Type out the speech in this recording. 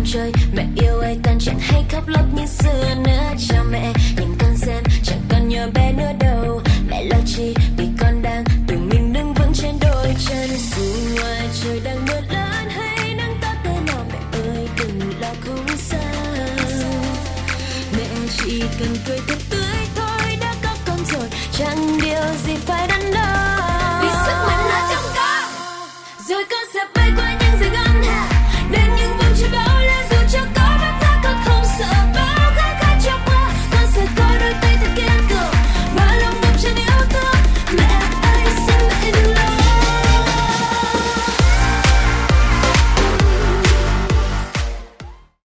chơi. Mẹ yêu ơi con chẳng hay khóc lóc như xưa nữa. Cha mẹ nhìn con xem chẳng còn nhớ bé nữa đâu.